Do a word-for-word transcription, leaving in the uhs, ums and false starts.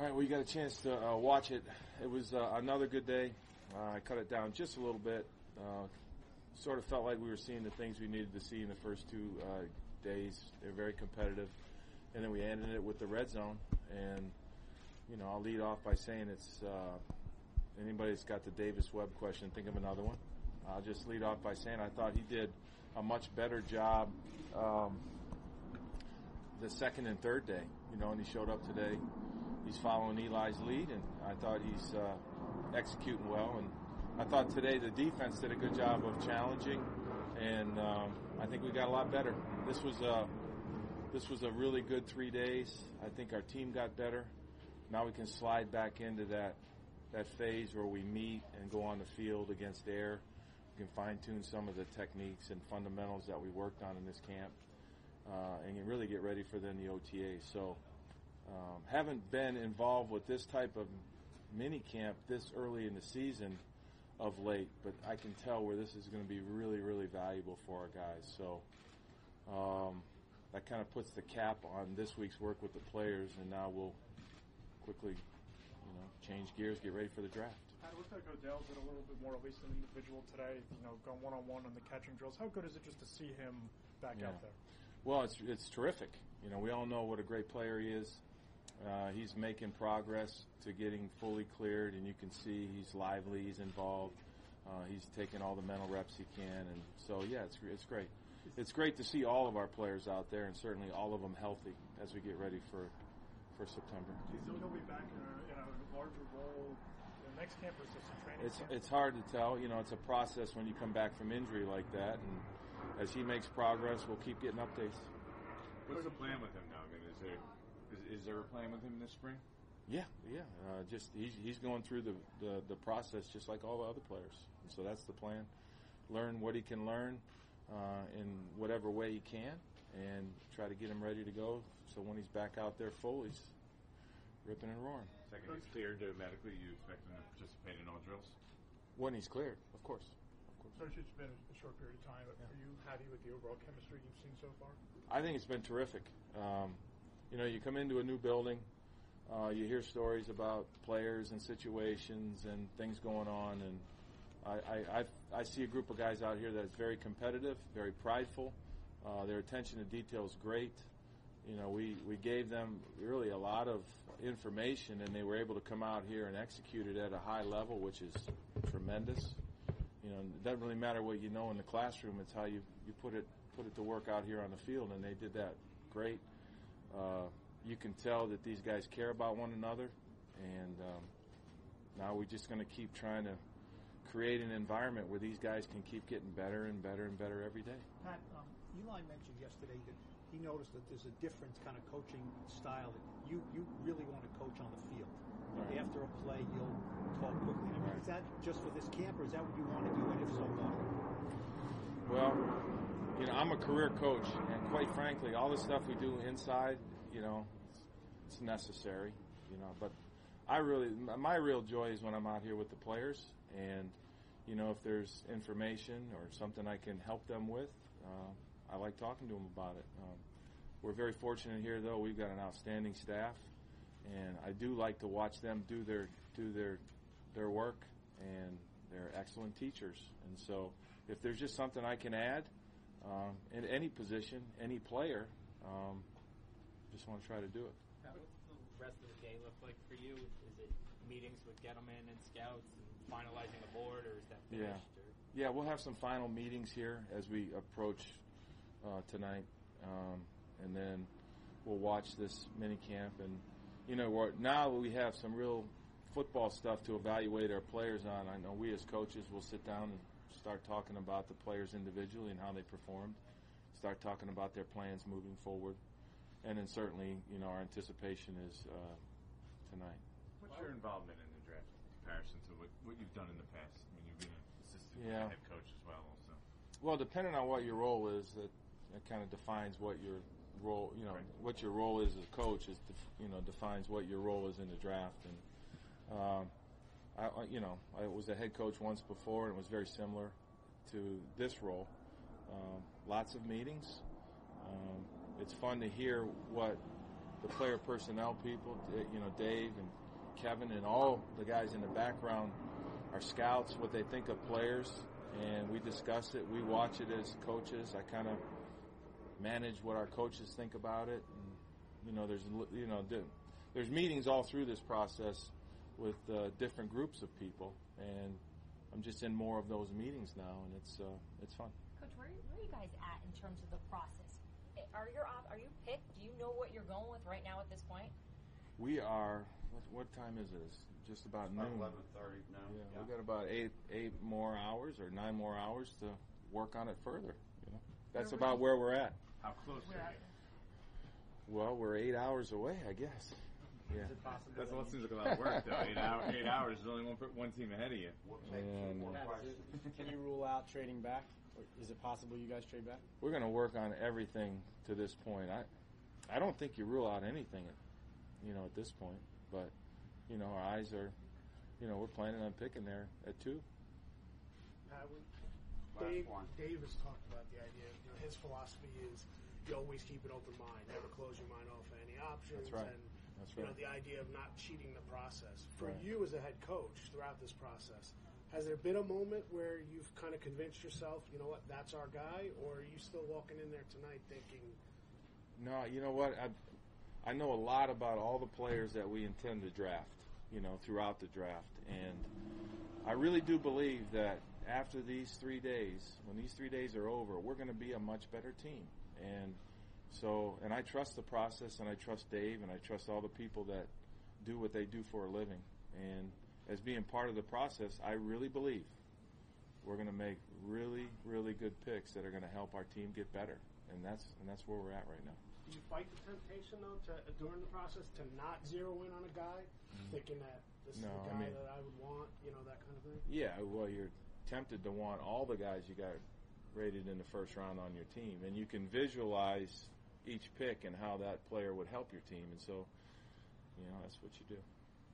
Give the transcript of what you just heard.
All right, well, you got a chance to uh, watch it. It was uh, another good day. Uh, I cut it down just a little bit. Uh, sort of felt like we were seeing the things we needed to see in the first two uh, days. They're very competitive. And then we ended it with the red zone. And, you know, I'll lead off by saying it's uh, anybody that's got the Davis Webb question, think of another one. I'll just lead off by saying I thought he did a much better job um, the second and third day, you know, and he showed up today. He's following Eli's lead, and I thought he's uh, executing well. And I thought today the defense did a good job of challenging, and um, I think we got a lot better. This was a this was a really good three days. I think our team got better. Now we can slide back into that that phase where we meet and go on the field against air. We can fine tune some of the techniques and fundamentals that we worked on in this camp, uh, and really get ready for then the O T A. So. Um, haven't been involved with this type of mini camp this early in the season of late, but I can tell where this is going to be really, really valuable for our guys. So um, that kind of puts the cap on this week's work with the players, and now we'll quickly, you know, change gears, get ready for the draft. It looks like Odell did a little bit more, at least an individual today, you know, going one-on-one on the catching drills. How good is it just to see him back yeah. out there? Well, it's it's terrific. You know, we all know what a great player he is. Uh, he's making progress to getting fully cleared, and you can see he's lively, he's involved. Uh, he's taking all the mental reps he can, and so, yeah, it's it's great. It's great to see all of our players out there, and certainly all of them healthy as we get ready for for September. Do you think he'll be back in a, in a larger role in the next camp, or is this a training It's camp? It's hard to tell. You know, it's a process when you come back from injury like that, and as he makes progress, we'll keep getting updates. What's the plan with him now? I mean, is there is, is there a plan with him this spring? Yeah, yeah. Uh, just he's he's going through the, the, the process just like all the other players. And so that's the plan. Learn what he can learn uh, in whatever way he can, and try to get him ready to go. So when he's back out there full, he's ripping and roaring. Second, he's cleared medically. You expect him to participate in all drills? When he's cleared, of course. Coach, it's been a short period of time, but yeah. Are you happy with the overall chemistry you've seen so far? I think it's been terrific. Um, you know, you come into a new building, uh, you hear stories about players and situations and things going on, and I, I, I, I see a group of guys out here that's very competitive, very prideful. Uh, their attention to detail is great. You know, we, we gave them really a lot of information, and they were able to come out here and execute it at a high level, which is tremendous. You know, it doesn't really matter what you know in the classroom. It's how you, you put it put it to work out here on the field, and they did that great. Uh, you can tell that these guys care about one another, and um, now we're just going to keep trying to create an environment where these guys can keep getting better and better and better every day. Pat, um, Eli mentioned yesterday that he noticed that there's a different kind of coaching style. That you, you really want to coach on the field. Right. After a play, you'll talk quickly. I mean, right. Is that just for this camp, or is that what you want to do, and if so, why? Well, you know, I'm a career coach, and quite frankly, all the stuff we do inside, you know, it's, it's necessary, you know, but I really, my real joy is when I'm out here with the players, and, you know, if there's information or something I can help them with, uh, I like talking to them about it. Um, we're very fortunate here, though. We've got an outstanding staff, and I do like to watch them do their do their their work, and they're excellent teachers. And so if there's just something I can add um, in any position, any player, um, just want to try to do it. What's the rest of the day look like for you? Is it meetings with Gettleman and scouts and finalizing the board, or is that finished? Yeah, or? yeah, we'll have some final meetings here as we approach uh, tonight, um, and then we'll watch this mini camp. And you know, we're, now we have some real football stuff to evaluate our players on. I know we as coaches will sit down and start talking about the players individually and how they performed, start talking about their plans moving forward, and then certainly, you know, our anticipation is uh, tonight. What's your involvement in the draft in comparison to what, what you've done in the past? I mean, you've been an assistant yeah. head coach as well, also. Well, depending on what your role is, that, that kind of defines what your role, you know, right. what your role is as a coach is, def, you know, defines what your role is in the draft. And, um, I, you know, I was a head coach once before, and it was very similar to this role. Um, lots of meetings. Um, it's fun to hear what the player personnel people, you know, Dave and Kevin and all the guys in the background, our scouts, what they think of players, and we discuss it. We watch it as coaches. I kind of manage what our coaches think about it. And, you know, there's you know there's meetings all through this process with uh, different groups of people, and I'm just in more of those meetings now, and it's uh, it's fun. Coach, where, where are you guys at in terms of the process? Are your op- are you picked? Do you know what you're going with right now at this point? We are. What, what time is it? It's just about it's noon. eleven thirty now. Yeah, yeah, we got about eight eight more hours or nine more hours to work on it further. You know, that's Where about where we're at. How close Where are are you? Well, we're eight hours away, I guess. Yeah. That's what seems like a lot of work, though. Eight, hour, eight hours is only one per- one team ahead of you. We'll take two And- more Matt, questions. is it, can you rule out trading back? Or is it possible you guys trade back? We're going to work on everything to this point. I, I don't think you rule out anything, at, you know, at this point. But, you know, our eyes are, you know, we're planning on picking there at two. Uh, when Last Dave, one. Dave has talked about the idea. You know, his philosophy is you always keep an open mind, never close your mind off to any options. That's right. And That's you right. know, the idea of not cheating the process. For Right. you as a head coach throughout this process, has there been a moment where you've kind of convinced yourself, you know what, that's our guy, or are you still walking in there tonight thinking? No, you know what? I, I know a lot about all the players that we intend to draft, you know, throughout the draft. And I really do believe that after these three days, when these three days are over, we're going to be a much better team. And so, and I trust the process, and I trust Dave, and I trust all the people that do what they do for a living. And as being part of the process, I really believe we're going to make really, really good picks that are going to help our team get better. And that's and that's where we're at right now. Did you fight the temptation though to during the process to not zero in on a guy, thinking that this No, is the I guy mean- that I would want, you know, that kind of thing? Yeah, well, you're tempted to want all the guys you got rated in the first round on your team, and you can visualize each pick and how that player would help your team, and so, you know, that's what you do.